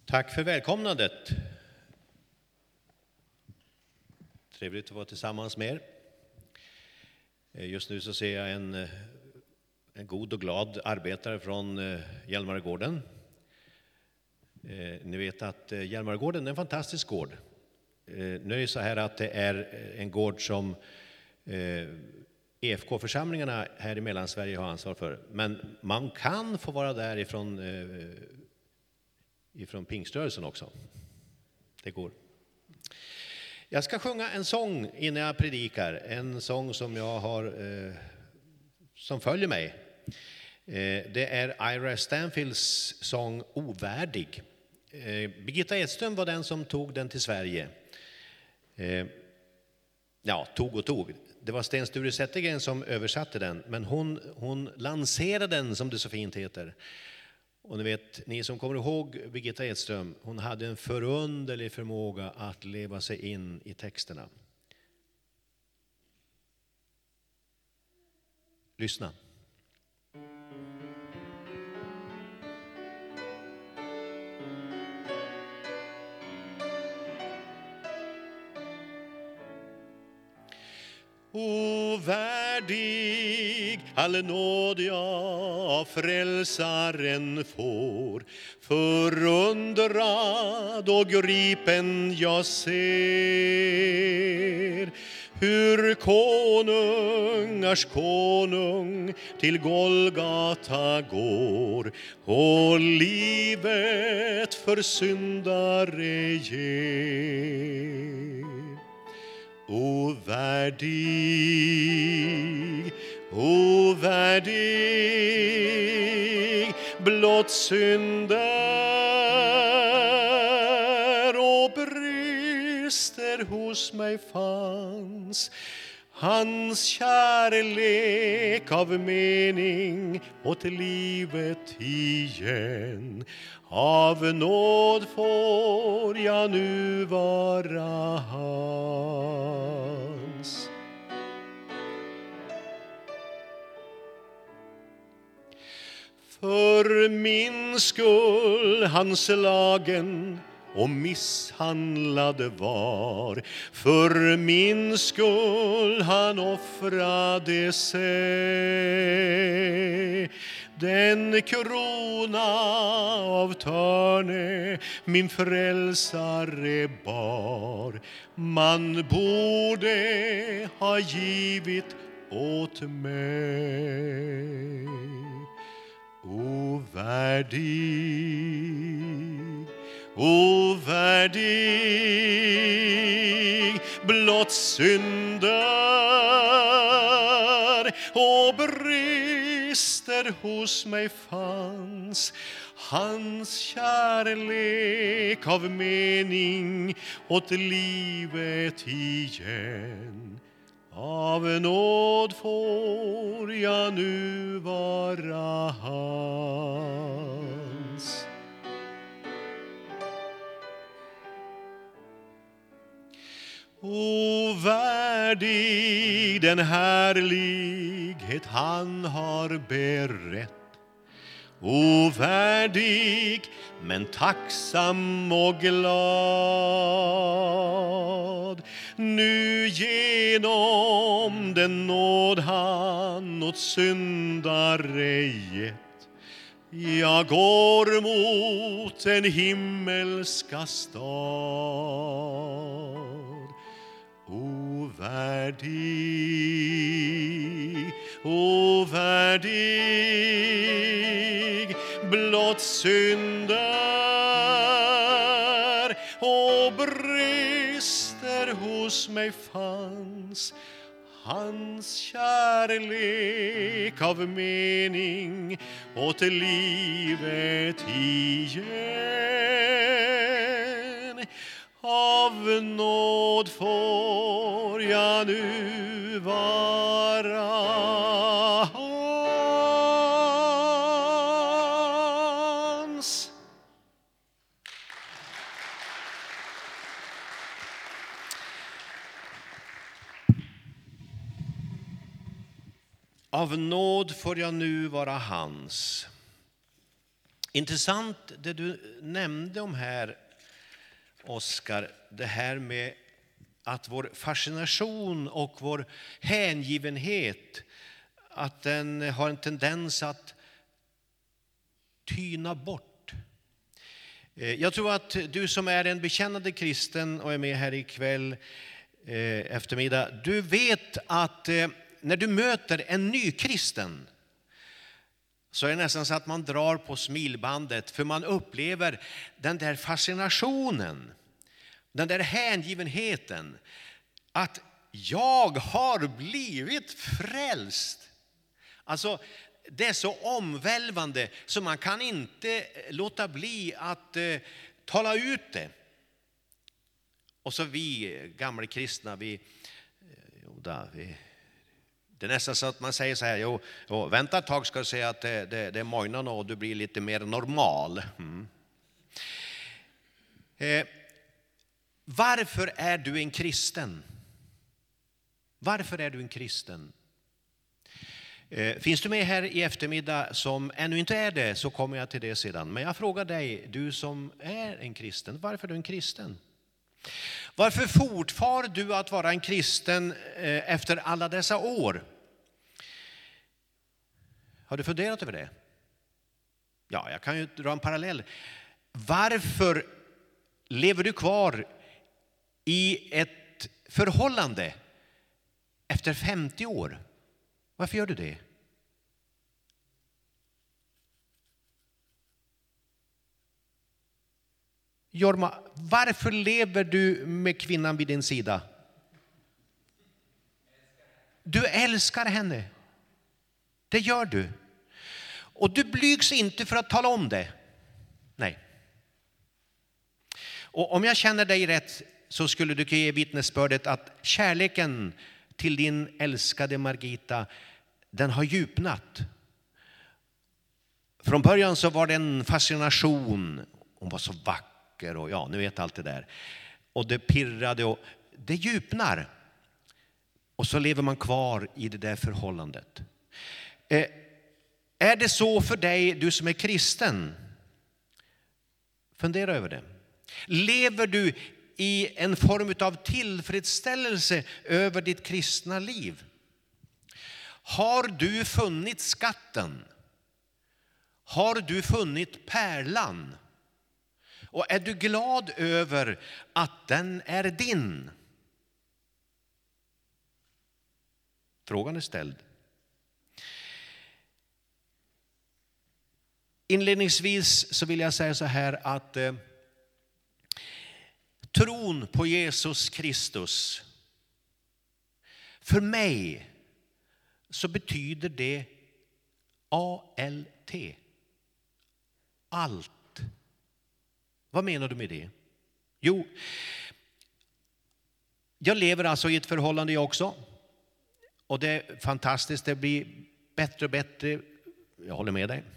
Tack för välkomnandet. Trevligt att vara tillsammans med er. Just nu så ser jag en god och glad arbetare från Hjälmaregården. Ni vet att Hjälmaregården är en fantastisk gård. Nu är det så här att det är en gård som EFK-församlingarna här i Mellansverige har ansvar för. Men man kan få vara där ifrån pingströrelsen också. Det går. Jag ska sjunga en sång innan jag predikar. En sång som jag har som följer mig. Det är Ira Stanfields sång Ovärdig. Birgitta Edström var den som tog den till Sverige. Tog. Det var Sten Sture Zettergren som översatte den, men hon lanserade den, som det så fint heter. Och ni vet, ni som kommer ihåg Birgitta Edström, hon hade en förunderlig förmåga att leva sig in i texterna. Lyssna. Ovärdig all nåd jag frälsaren får, förundrad och gripen jag ser hur konungars konung till Golgata går och livet för syndare ger. Ovärdig, blott synder och brister hos mig fanns. Hans kärlek av mening åt livet igen. Av nåd får jag nu vara hans. För min skull han slagen och misshandlade var. För min skull han offrade sig. Den krona av törne min frälsare bar, man borde ha givit åt mig. Ovärdig, blott synder och brister hos mig fanns. Hans kärlek av mening åt livet igen. Av nåd får jag nu vara hans. Ovärdig den härlighet han har berett. Ovärdig men tacksam och glad. Nu genom den nåd han åt syndare gett. Jag går mot en himmelska stad. Ovärdig, blott synder och brister hos mig fanns. Hans kärlek av mening åt livet igen. Av nåd får jag nu vara hans. Av nåd får jag nu vara hans. Intressant det du nämnde om här, Oskar, det här med att vår fascination och vår hängivenhet, att den har en tendens att tyna bort. Jag tror att du som är en bekännande kristen och är med här ikväll eftermiddag, du vet att när du möter en ny kristen så är det nästan så att man drar på smilbandet, för man upplever den där fascinationen, den där hängivenheten, att jag har blivit frälst. Alltså det är så omvälvande så man kan inte låta bli att tala ut det. Och så vi gamla kristna, det är nästan så att man säger så här, jo, vänta ett tag ska du säga att det är morgonen och du blir lite mer normal. Varför är du en kristen? Varför är du en kristen? Finns du med här i eftermiddag som ännu inte är det, så kommer jag till det sedan. Men jag frågar dig, du som är en kristen, varför är du en kristen? Varför fortfar du att vara en kristen efter alla dessa år? Har du funderat över det? Ja, jag kan ju dra en parallell. Varför lever du kvar i ett förhållande efter 50 år? Varför gör du det? Jorma, varför lever du med kvinnan vid din sida? Du älskar henne. Det gör du. Och du blygs inte för att tala om det. Nej. Och om jag känner dig rätt så skulle du ge vittnesbördet att kärleken till din älskade Margita, den har djupnat. Från början så var det en fascination. Hon var så vacker och ja, nu vet allt det där. Och det pirrade och det djupnar. Och så lever man kvar i det där förhållandet. Är det så för dig, du som är kristen? Fundera över det. Lever du i en form av tillfredsställelse över ditt kristna liv? Har du funnit skatten? Har du funnit pärlan? Och är du glad över att den är din? Frågan är ställd. Inledningsvis så vill jag säga så här att tron på Jesus Kristus, för mig så betyder det ALT. Allt. Vad menar du med det? Jo, jag lever alltså i ett förhållande jag också. Och det är fantastiskt, det blir bättre och bättre. Jag håller med dig.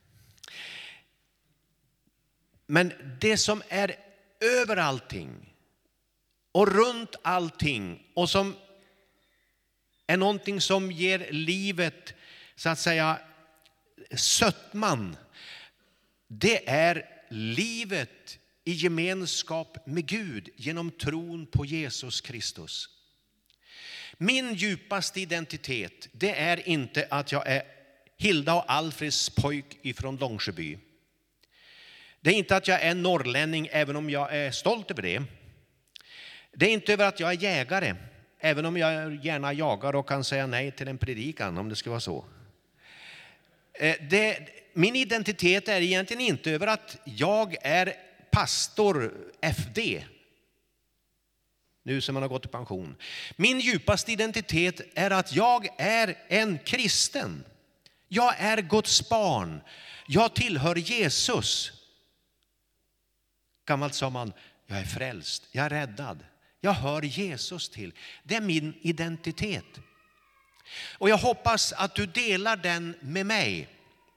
Men det som är över allting och runt allting och som är någonting som ger livet så att säga sötman, det är livet i gemenskap med Gud genom tron på Jesus Kristus. Min djupaste identitet, det är inte att jag är Hilda och Alfreds pojk ifrån Långsjöby. Det är inte att jag är norrlänning, även om jag är stolt över det. Det är inte över att jag är jägare, även om jag gärna jagar och kan säga nej till en predikan om det ska vara så. Min identitet är egentligen inte över att jag är pastor FD. Nu som man har gått i pension. Min djupaste identitet är att jag är en kristen. Jag är Guds barn. Jag tillhör Jesus. Gammalt sa man, jag är frälst, jag är räddad. Jag hör Jesus till. Det är min identitet. Och jag hoppas att du delar den med mig.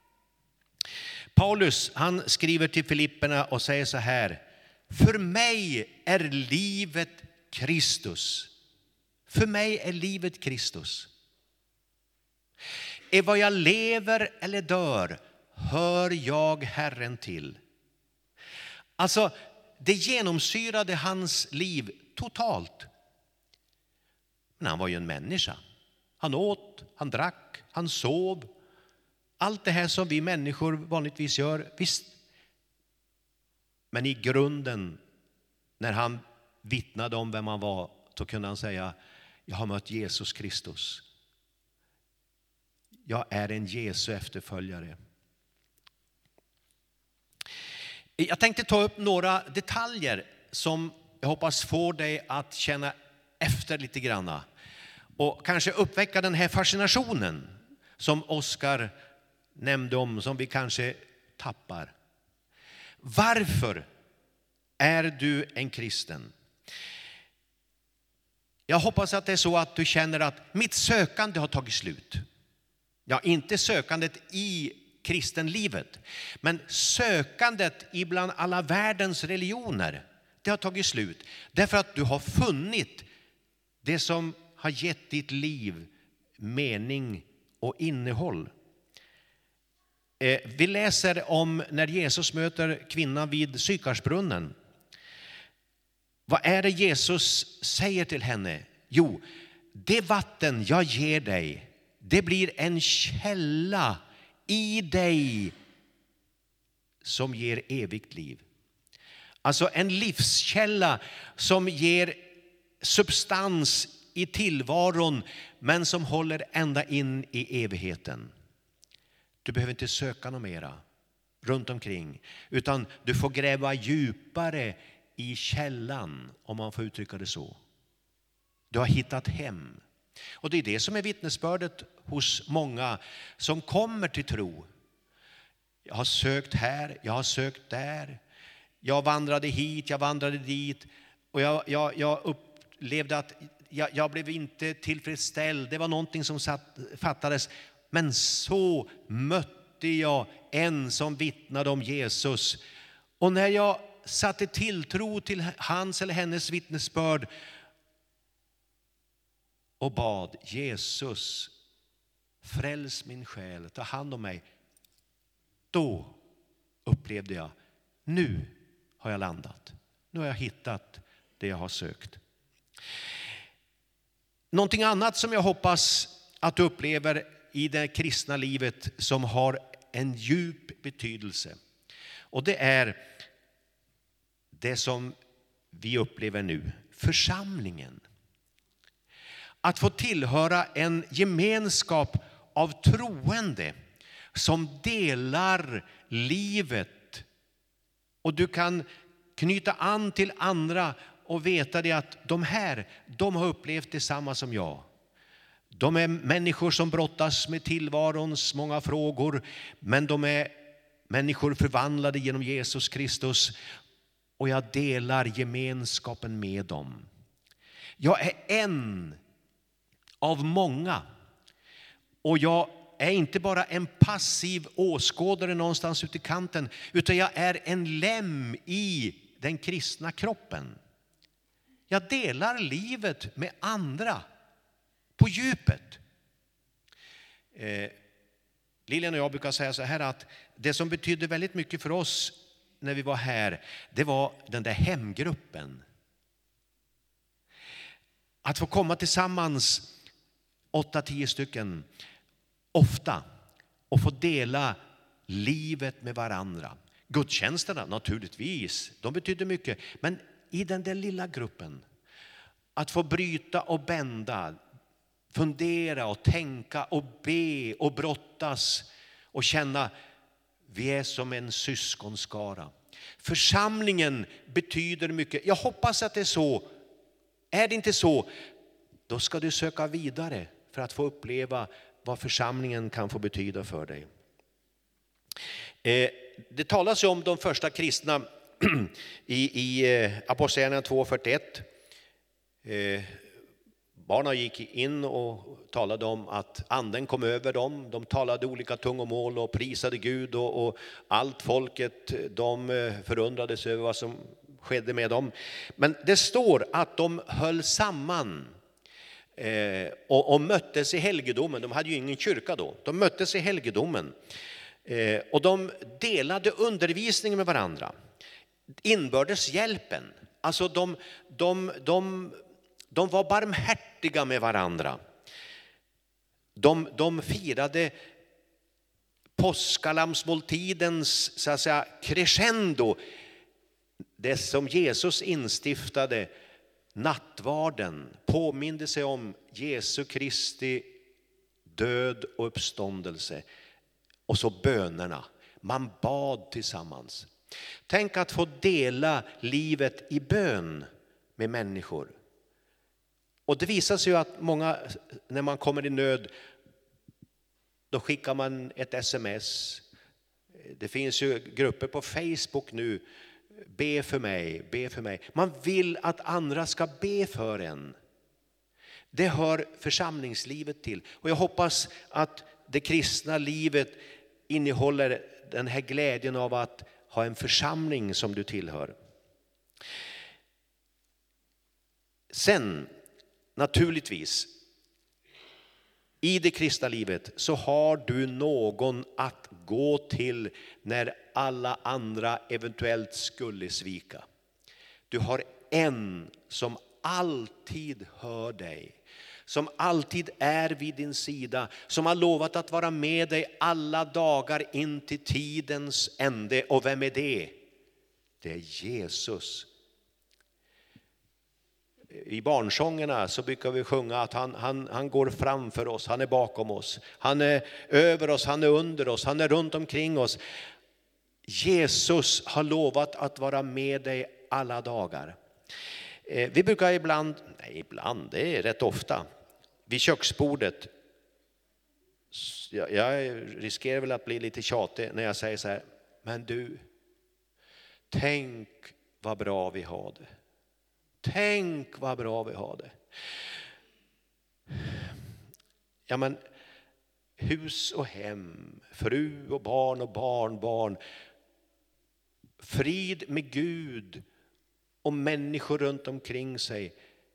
Paulus, han skriver till Filipperna och säger så här: för mig är livet Kristus. För mig är livet Kristus. Är vad jag lever eller dör, hör jag Herren till. Alltså, det genomsyrade hans liv totalt. Men han var ju en människa. Han åt, han drack, han sov. Allt det här som vi människor vanligtvis gör, visst. Men i grunden, när han vittnade om vem han var, så kunde han säga: jag har mött Jesus Kristus. Jag är en Jesu efterföljare. Jag tänkte ta upp några detaljer som jag hoppas får dig att känna efter lite granna. Och kanske uppväcka den här fascinationen som Oskar nämnde om, som vi kanske tappar. Varför är du en kristen? Jag hoppas att det är så att du känner att mitt sökande har tagit slut. Ja, inte sökandet i kristenlivet, men sökandet ibland alla världens religioner, det har tagit slut. Därför att du har funnit det som har gett ditt liv mening och innehåll. Vi läser om när Jesus möter kvinnan vid Sykarsbrunnen. Vad är det Jesus säger till henne? Jo, det vatten jag ger dig, det blir en källa i dig som ger evigt liv. Alltså en livskälla som ger substans i tillvaron, men som håller ända in i evigheten. Du behöver inte söka något mera runt omkring, utan du får gräva djupare i källan, om man får uttrycka det så. Du har hittat hem. Och det är det som är vittnesbördet hos många som kommer till tro. Jag har sökt här, jag har sökt där. Jag vandrade hit, jag vandrade dit. Och jag upplevde att jag blev inte tillfredsställd. Det var någonting som fattades. Men så mötte jag en som vittnade om Jesus. Och när jag satte tilltro till hans eller hennes vittnesbörd och bad: Jesus, fräls min själ, ta hand om mig. Då upplevde jag: nu har jag landat. Nu har jag hittat det jag har sökt. Någonting annat som jag hoppas att du upplever i det kristna livet som har en djup betydelse. Och det är det som vi upplever nu, församlingen. Att få tillhöra en gemenskap av troende som delar livet. Och du kan knyta an till andra och veta det att de har upplevt detsamma som jag. De är människor som brottas med tillvarons många frågor, men de är människor förvandlade genom Jesus Kristus. Och jag delar gemenskapen med dem. Jag är en av många. Och jag är inte bara en passiv åskådare någonstans ute i kanten, utan jag är en lem i den kristna kroppen. Jag delar livet med andra på djupet. Lilian och jag brukar säga så här att det som betydde väldigt mycket för oss när vi var här, det var den där hemgruppen. Att få komma tillsammans 8-10 stycken ofta och få dela livet med varandra. Gudstjänsterna naturligtvis, de betydde mycket. Men i den där lilla gruppen, att få bryta och bända, fundera och tänka och be och brottas och känna: vi är som en syskonskara. Församlingen betyder mycket. Jag hoppas att det är så. Är det inte så, då ska du söka vidare för att få uppleva vad församlingen kan få betyda för dig. Det talas ju om de första kristna i Apostlagärningarna 2:41. Barnen gick in och talade om att anden kom över dem. De talade olika tungomål och prisade Gud, och allt folket, de förundrades över vad som skedde med dem. Men det står att de höll samman och möttes i helgedomen. De hade ju ingen kyrka då. De möttes i helgedomen. Och de delade undervisningen med varandra. Inbördes hjälpen. Alltså de var barmhärtiga med varandra. De firade påskalamsmåltidens, så att säga, crescendo. Det som Jesus instiftade, nattvarden, påminde sig om Jesu Kristi död och uppståndelse. Och så bönerna. Man bad tillsammans. Tänk att få dela livet i bön med människor. Och det visar sig ju att många, när man kommer i nöd, då skickar man ett sms. Det finns ju grupper på Facebook nu. Be för mig, be för mig. Man vill att andra ska be för en. Det hör församlingslivet till. Och jag hoppas att det kristna livet innehåller den här glädjen av att ha en församling som du tillhör. Sen, naturligtvis, i det kristna livet så har du någon att gå till när alla andra eventuellt skulle svika. Du har en som alltid hör dig, som alltid är vid din sida, som har lovat att vara med dig alla dagar in till tidens ände. Och vem är det? Det är Jesus. I barnsångerna så brukar vi sjunga att han går framför oss, han är bakom oss, han är över oss, han är under oss, han är runt omkring oss. Jesus har lovat att vara med dig alla dagar. Vi brukar ibland, det är rätt ofta, vid köksbordet, jag riskerar väl att bli lite tjatig när jag säger så här, men du, tänk vad bra vi har det. Tänk vad bra vi har det. Ja, men hus och hem, fru och barnbarn, frid med Gud och människor runt omkring sig.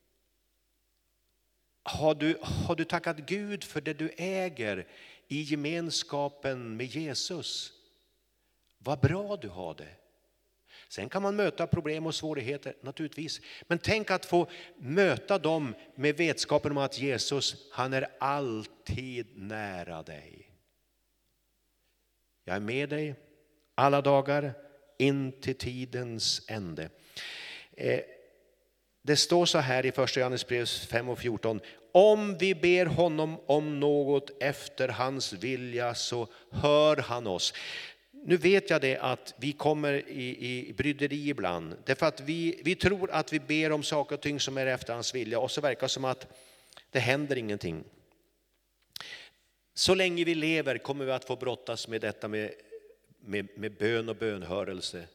Har du tackat Gud för det du äger i gemenskapen med Jesus? Vad bra du har det. Sen kan man möta problem och svårigheter, naturligtvis. Men tänk att få möta dem med vetskapen om att Jesus, han är alltid nära dig. Jag är med dig alla dagar in till tidens ände. Det står så här i första Johannesbrev 5:14. Om vi ber honom om något efter hans vilja så hör han oss. Nu vet jag det att vi kommer i bryderi ibland. Därför att vi tror att vi ber om saker och ting som är efter hans vilja. Och så verkar det som att det händer ingenting. Så länge vi lever kommer vi att få brottas med detta med bön och bönhörelse.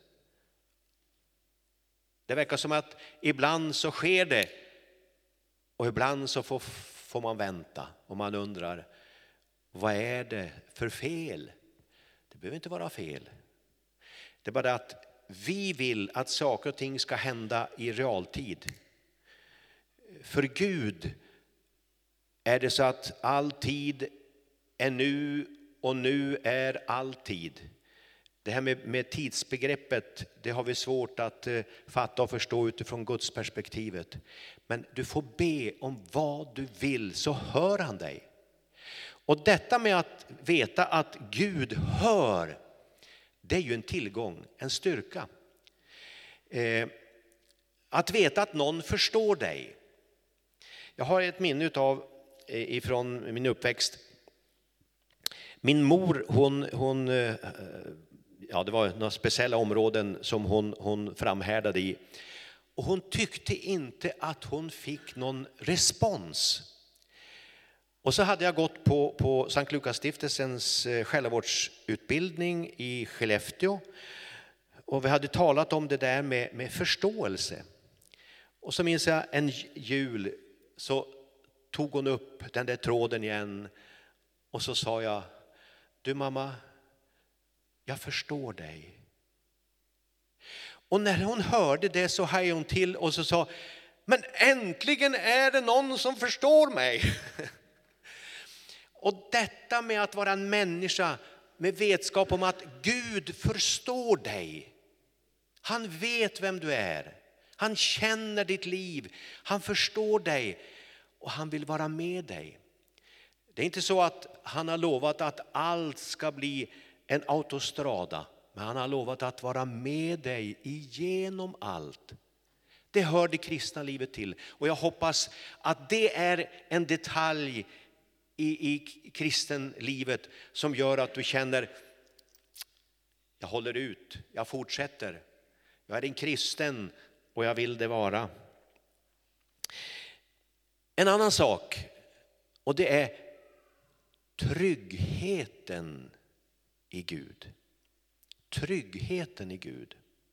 Det verkar som att ibland så sker det. Och ibland så får man vänta. Och man undrar, vad är det för fel? Det behöver inte vara fel. Det är bara att vi vill att saker och ting ska hända i realtid. För Gud är det så att all tid är nu och nu är all tid. Det här med tidsbegreppet, det har vi svårt att fatta och förstå utifrån Guds perspektivet. Men du får be om vad du vill så hör han dig. Och detta med att veta att Gud hör, det är ju en tillgång, en styrka. Att veta att någon förstår dig. Jag har ett minne ifrån min uppväxt. Min mor, det var några speciella områden som hon framhärdade i. Och hon tyckte inte att hon fick någon respons. Och så hade jag gått på Sankt Lukasstiftelsens själavårdsutbildning i Skellefteå. Och vi hade talat om det där med förståelse. Och så minns jag en jul så tog hon upp den där tråden igen. Och så sa jag, du mamma, jag förstår dig. Och när hon hörde det så hajade hon till och så sa, men äntligen är det någon som förstår mig. Och detta med att vara en människa med vetskap om att Gud förstår dig. Han vet vem du är. Han känner ditt liv. Han förstår dig och han vill vara med dig. Det är inte så att han har lovat att allt ska bli en autostrada. Men han har lovat att vara med dig igenom allt. Det hör det kristna livet till. Och jag hoppas att det är en detalj i kristenlivet som gör att du känner, jag håller ut, jag fortsätter. Jag är en kristen och jag vill det vara. En annan sak, och det är tryggheten i Gud. Tryggheten i Gud.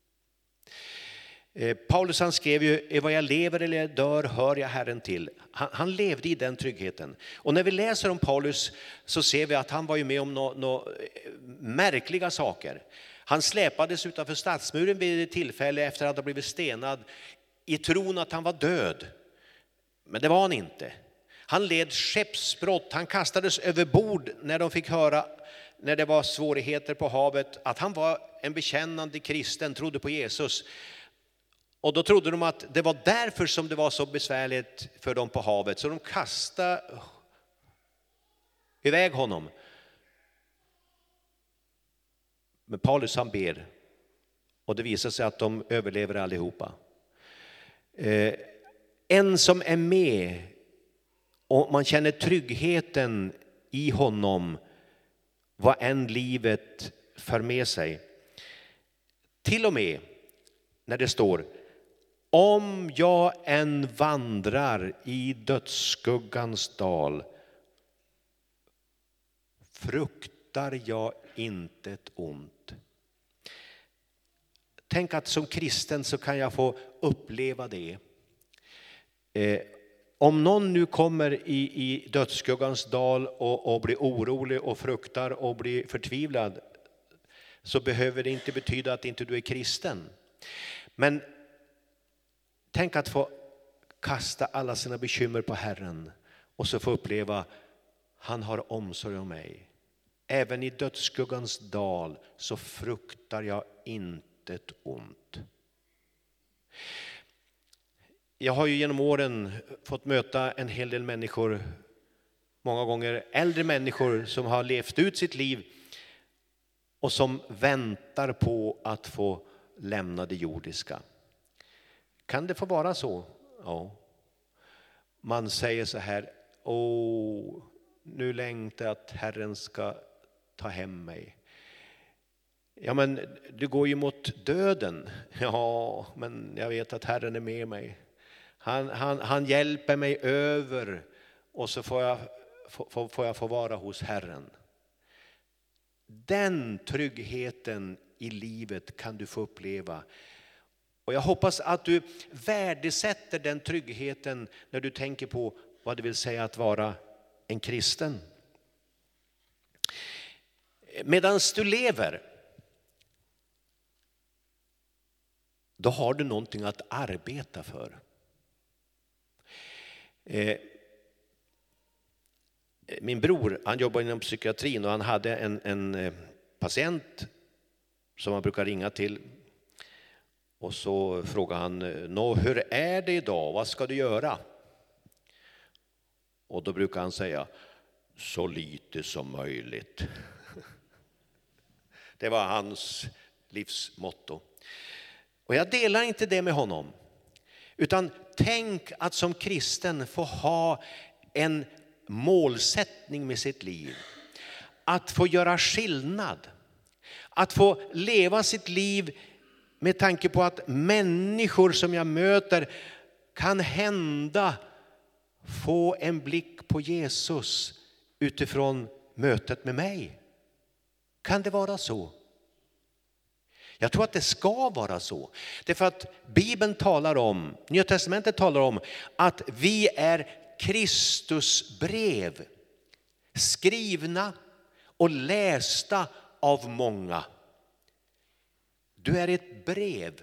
Paulus han skrev ju, vad jag lever eller jag dör hör jag Herren till. Han levde i den tryggheten. Och när vi läser om Paulus så ser vi att han var ju med om några märkliga saker. Han släpades utanför stadsmuren vid ett tillfälle efter att ha blivit stenad i tron att han var död. Men det var han inte. Han led skeppsbrott, han kastades över bord när de fick höra, när det var svårigheter på havet, att han var en bekännande kristen, trodde på Jesus. Och då trodde de att det var därför som det var så besvärligt för dem på havet. Så de kastade iväg honom. Men Paulus han ber. Och det visar sig att de överlever allihopa. En som är med och man känner tryggheten i honom, vad än livet för med sig. Till och med när det står, om jag än vandrar i dödsskuggans dal, fruktar jag inte ett ont. Tänk att som kristen så kan jag få uppleva det. Om någon nu kommer i dödsskuggans dal och blir orolig och fruktar och blir förtvivlad, så behöver det inte betyda att inte du är kristen. Men tänk att få kasta alla sina bekymmer på Herren och så få uppleva, han har omsorg om mig. Även i dödsskuggans dal så fruktar jag inte ett ont. Jag har ju genom åren fått möta en hel del människor, många gånger äldre människor som har levt ut sitt liv och som väntar på att få lämna det jordiska. Kan det få vara så? Ja. Man säger så här, nu längtar jag att Herren ska ta hem mig. Ja, men du går ju mot döden. Ja, men jag vet att Herren är med mig. Han hjälper mig över och så får jag få vara hos Herren. Den tryggheten i livet kan du få uppleva. Och jag hoppas att du värdesätter den tryggheten när du tänker på vad det vill säga att vara en kristen. Medan du lever, då har du någonting att arbeta för. Min bror, han jobbar inom psykiatrin och han hade en patient som han brukar ringa till. Och så frågar han, hur är det idag? Vad ska du göra? Och då brukar han säga, så lite som möjligt. Det var hans livsmotto. Och jag delar inte det med honom. Utan tänk att som kristen få ha en målsättning med sitt liv. Att få göra skillnad. Att få leva sitt liv med tanke på att människor som jag möter kan hända få en blick på Jesus utifrån mötet med mig. Kan det vara så? Jag tror att det ska vara så. Därför att Bibeln talar om, Nya testamentet talar om att vi är Kristus brev. Skrivna och lästa av många. Du är ett brev.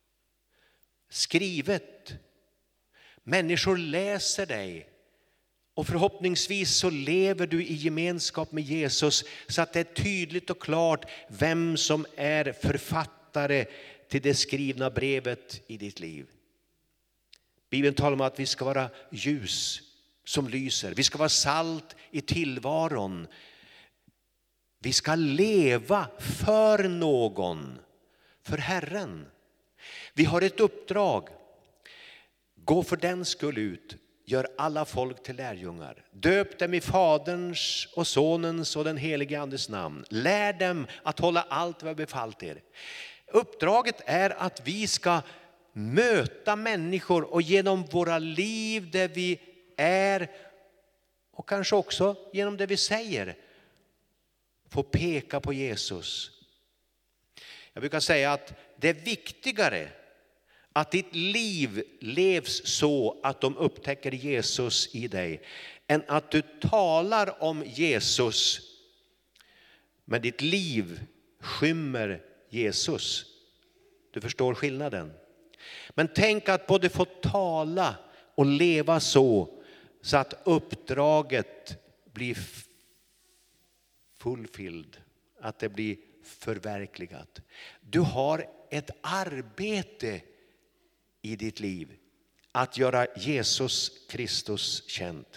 Skrivet. Människor läser dig Och förhoppningsvis så lever du i gemenskap med Jesus så att det är tydligt och klart vem som är författare till det skrivna brevet i ditt liv. Bibeln talar om att vi ska vara ljus som lyser. Vi ska vara salt i tillvaron. Vi ska leva för någon, för Herren. Vi har ett uppdrag. Gå för den skull ut. Gör alla folk till lärjungar. Döp dem i Faderns och Sonens och den helige Andes namn. Lär dem att hålla allt vad jag befallt er. Uppdraget är att vi ska möta människor och genom våra liv där vi är och kanske också genom det vi säger få peka på Jesus. Jag brukar säga att det är viktigare att ditt liv levs så att de upptäcker Jesus i dig än att du talar om Jesus men ditt liv skymmer Jesus. Du förstår skillnaden. Men tänk att både få tala och leva så att uppdraget blir fulfilled, att det blir förverkligat. Du har ett arbete i ditt liv att göra Jesus Kristus känt.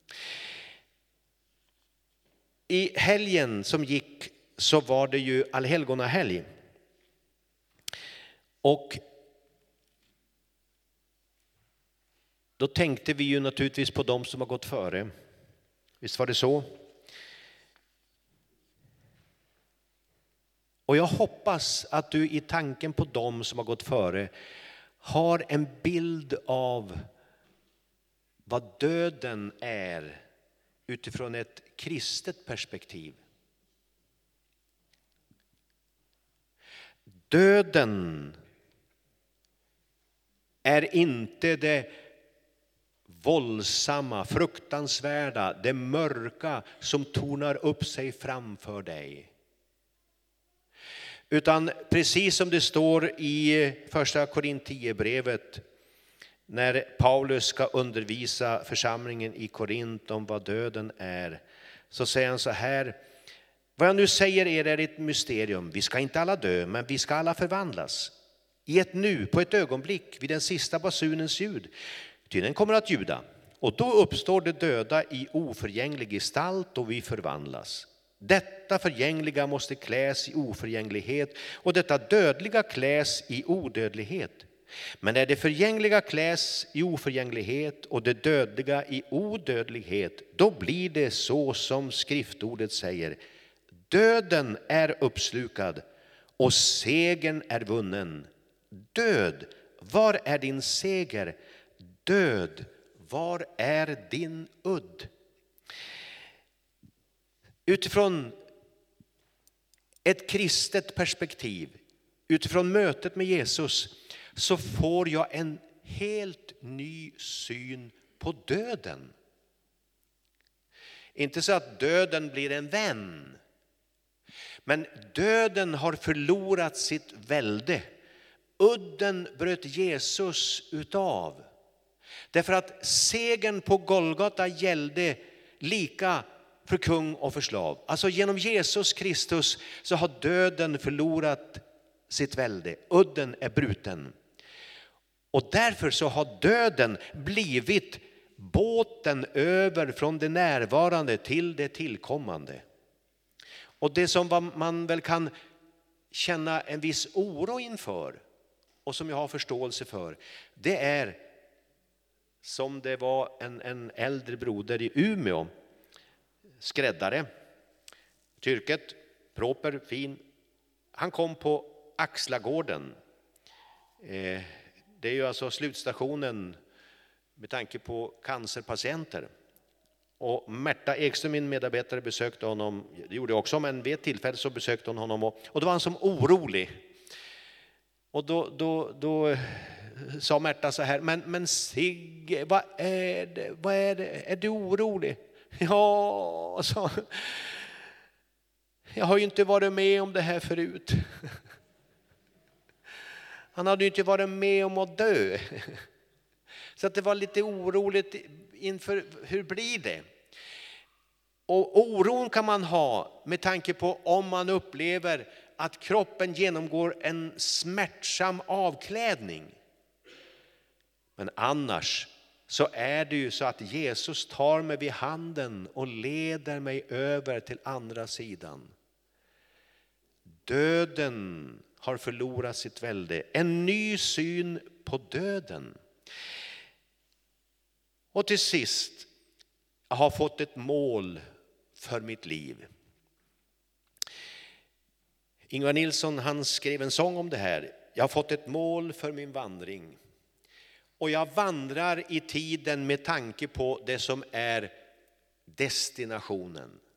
I helgen som gick så var det ju allhelgonahelg. Och då tänkte vi ju naturligtvis på dem som har gått före. Visst var det så? Och jag hoppas att du i tanken på dem som har gått före har en bild av vad döden är utifrån ett kristet perspektiv. Döden är inte det våldsamma, fruktansvärda, det mörka som tornar upp sig framför dig. Utan precis som det står i första Korintierbrevet när Paulus ska undervisa församlingen i Korint om vad döden är, så säger han så här: vad jag nu säger er är ett mysterium. Vi ska inte alla dö, men vi ska alla förvandlas. I ett nu, på ett ögonblick, vid den sista basunens ljud. Ty den kommer att ljuda. Och då uppstår det döda i oförgänglig gestalt och vi förvandlas. Detta förgängliga måste kläs i oförgänglighet och detta dödliga kläs i odödlighet. Men när det förgängliga kläs i oförgänglighet och det dödliga i odödlighet, då blir det så som skriftordet säger: döden är uppslukad och segern är vunnen. Död, var är din seger? Död, var är din udd? Utifrån ett kristet perspektiv, utifrån mötet med Jesus, så får jag en helt ny syn på döden. Inte så att döden blir en vän, men döden har förlorat sitt välde. Udden bröt Jesus utav. Därför att segern på Golgata gällde lika för kung och för slav. Alltså genom Jesus Kristus så har döden förlorat sitt välde. Udden är bruten. Och därför så har döden blivit båten över från det närvarande till det tillkommande. Och det som man väl kan känna en viss oro inför och som jag har förståelse för, det är som det var en äldre broder i Umeå, skräddare, tyrket, proper, fin. Han kom på Axlagården. Det är ju alltså slutstationen med tanke på cancerpatienter. Och Märta Ekström, min medarbetare, besökte honom. Det gjorde jag också, men vid ett tillfälle så besökte hon honom. Och då var han som orolig. Och då sa Märta så här: men Sigge, vad är det? Är du orolig? Ja, så. Jag har ju inte varit med om det här förut. Han hade ju inte varit med om att dö. Så att det var lite oroligt inför hur blir det? Och oron kan man ha med tanke på om man upplever att kroppen genomgår en smärtsam avklädning. Men annars så är det ju så att Jesus tar mig vid handen och leder mig över till andra sidan. Döden har förlorat sitt välde. En ny syn på döden. Och till sist, jag har fått ett mål för mitt liv. Ingvar Nilsson, han skrev en sång om det här. Jag har fått ett mål för min vandring. Och jag vandrar i tiden med tanke på det som är destinationen.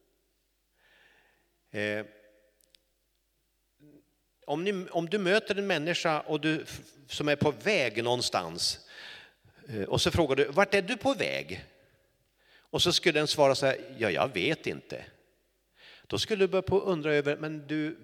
Om du möter en människa och som är på väg någonstans och så frågar du, vart är du på väg? Och så skulle den svara så här, ja, jag vet inte. Då skulle du börja på undra över, men du,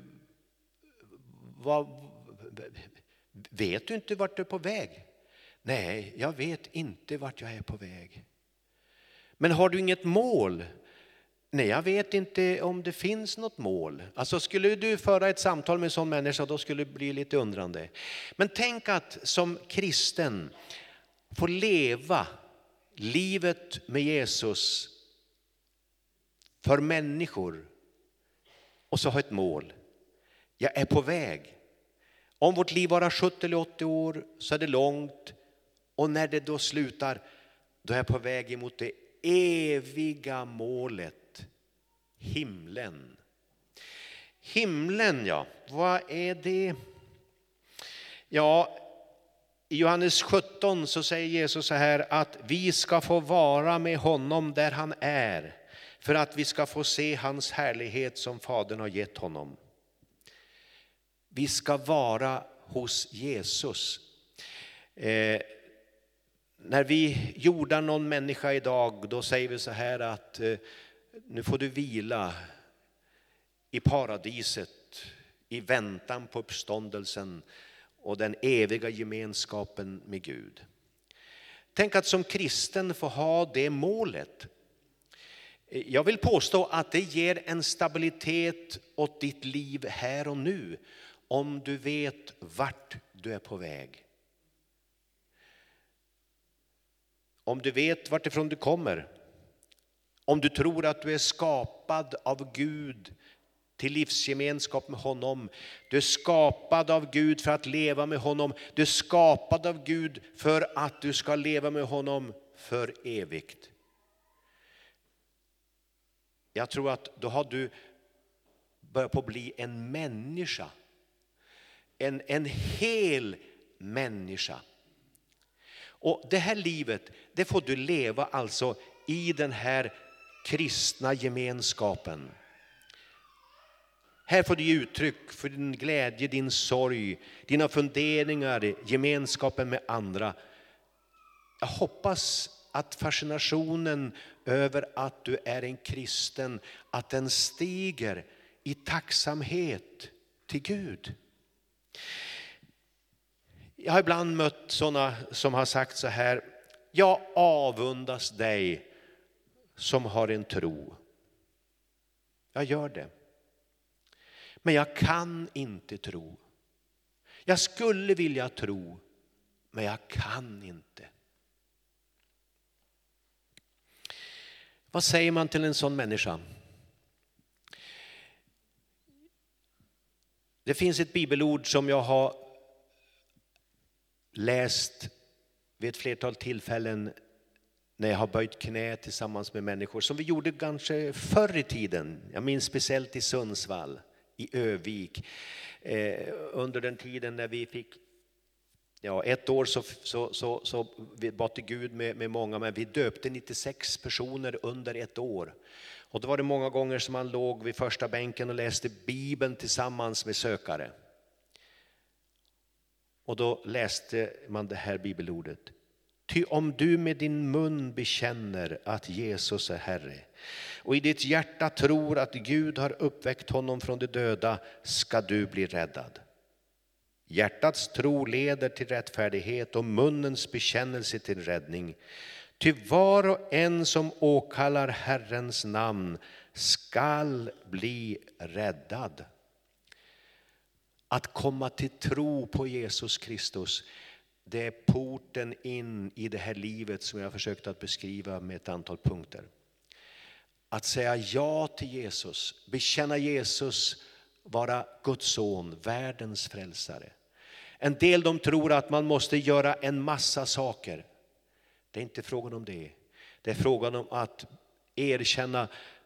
vet du inte vart du är på väg? Nej, jag vet inte vart jag är på väg. Men har du inget mål? Nej, jag vet inte om det finns något mål. Alltså skulle du föra ett samtal med en sån människa, då skulle det bli lite undrande. Men tänk att som kristen få leva livet med Jesus för människor och så ha ett mål. Jag är på väg. Om vårt liv varar 70 eller 80 år så är det långt. Och när det då slutar, då är jag på väg emot det eviga målet. Himlen. Himlen, ja. Vad är det? Ja, i Johannes 17 så säger Jesus så här att vi ska få vara med honom där han är. För att vi ska få se hans härlighet som Fadern har gett honom. Vi ska vara hos Jesus. När vi jordar någon människa idag, då säger vi så här att nu får du vila i paradiset i väntan på uppståndelsen och den eviga gemenskapen med Gud. Tänk att som kristen få ha det målet. Jag vill påstå att det ger en stabilitet åt ditt liv här och nu om du vet vart du är på väg. Om du vet vart ifrån du kommer. Om du tror att du är skapad av Gud till livsgemenskap med honom. Du är skapad av Gud för att leva med honom. Du är skapad av Gud för att du ska leva med honom för evigt. Jag tror att då har du börjat på bli en människa. En hel människa. Och det här livet, det får du leva alltså i den här kristna gemenskapen. Här får du ge uttryck för din glädje, din sorg, dina funderingar, gemenskapen med andra. Jag hoppas att fascinationen över att du är en kristen, att den stiger i tacksamhet till Gud. Jag har ibland mött sådana som har sagt så här: jag avundas dig som har en tro. Jag gör det. Men jag kan inte tro. Jag skulle vilja tro, men jag kan inte. Vad säger man till en sån människa? Det finns ett bibelord som jag har läst vid ett flertal tillfällen när jag har böjt knä tillsammans med människor, som vi gjorde kanske förr i tiden. Jag minns speciellt i Sundsvall, i Övik, under den tiden när vi fick ett år så vi bad till Gud med många, men vi döpte 96 personer under ett år. Och då var det många gånger som man låg vid första bänken och läste Bibeln tillsammans med sökare. Och då läste man det här bibelordet: ty om du med din mun bekänner att Jesus är Herre och i ditt hjärta tror att Gud har uppväckt honom från de döda, ska du bli räddad. Hjärtats tro leder till rättfärdighet och munnens bekännelse till räddning. Ty var och en som åkallar Herrens namn skall bli räddad. Att komma till tro på Jesus Kristus, det är porten in i det här livet som jag har försökt att beskriva med ett antal punkter. Att säga ja till Jesus, bekänna Jesus vara Guds son, världens frälsare. En del de tror att man måste göra en massa saker. Det är inte frågan om det. Det är frågan om att erkänna,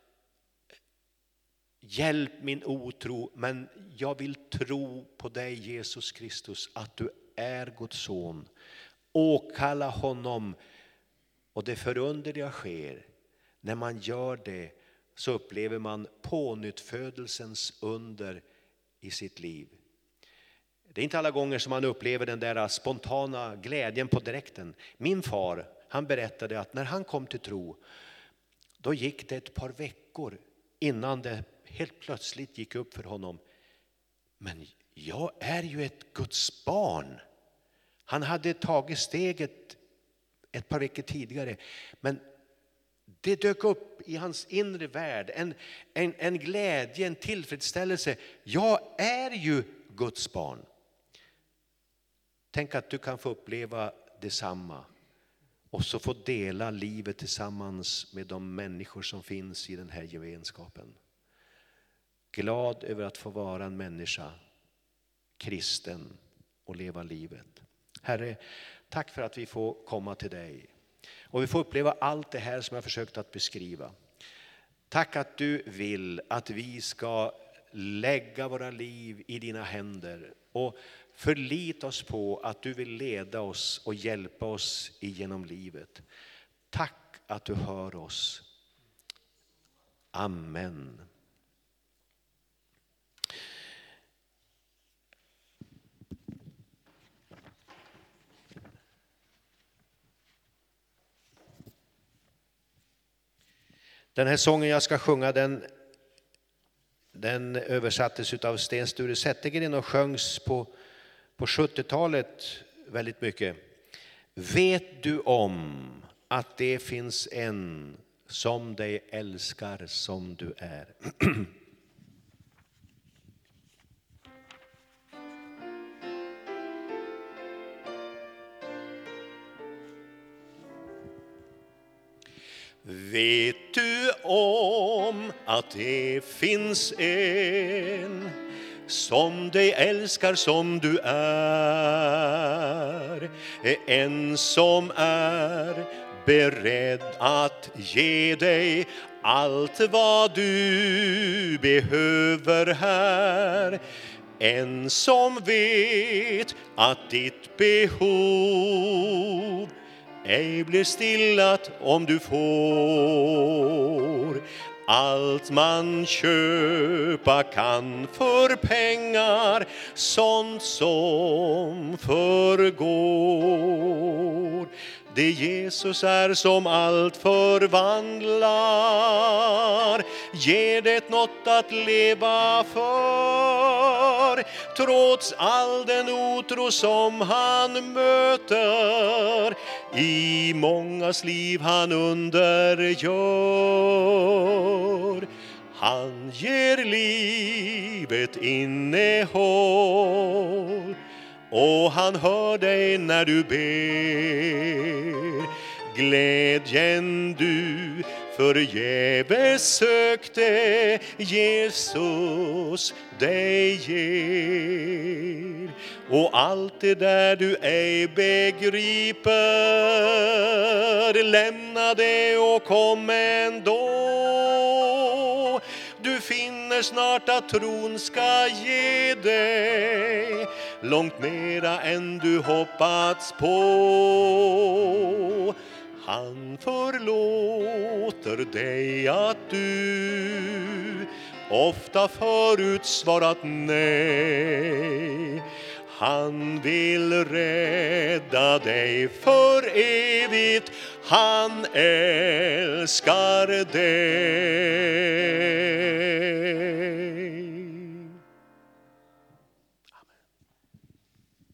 hjälp min otro, men jag vill tro på dig Jesus Kristus, att du är Guds son. Åkalla honom, och det förunderliga sker. När man gör det så upplever man pånyttfödelsens under i sitt liv. Det är inte alla gånger som man upplever den där spontana glädjen på direkten. Min far, han berättade att när han kom till tro, då gick det ett par veckor innan det helt plötsligt gick upp för honom. Men jag är ju ett Guds barn. Han hade tagit steget ett par veckor tidigare, men det dök upp i hans inre värld en glädje, en tillfredsställelse. Jag är ju Guds barn. Tänk att du kan få uppleva detsamma och så få dela livet tillsammans med de människor som finns i den här gemenskapen. Glad över att få vara en människa, kristen, och leva livet. Herre, tack för att vi får komma till dig. Och vi får uppleva allt det här som jag försökt att beskriva. Tack att du vill att vi ska lägga våra liv i dina händer och förlita oss på att du vill leda oss och hjälpa oss igenom livet. Tack att du hör oss. Amen. Den här sången jag ska sjunga, den översattes av Sten Sture Zettergren och sjöngs på 70-talet väldigt mycket. Vet du om att det finns en som dig älskar som du är? Vet du om att det finns en som dig älskar som du är? En som är beredd att ge dig allt vad du behöver här. En som vet att ditt behov ej blir stillat om du får allt man köpa kan för pengar, sånt som förgår. Det Jesus är som allt förvandlar, ger det något att leva för. Trots all den otro som han möter, i mångas liv han undergör. Han ger livet innehåll, och han hör dig när du ber. Glädjen du förgäves sökte, Jesus dig ger. Och allt det där du ej begriper, lämna det och kom ändå. Du finner snart att tron ska ge dig långt mera än du hoppats på. Han förlåter dig att du ofta förut svarat nej. Han vill rädda dig för evigt. Han älskar dig.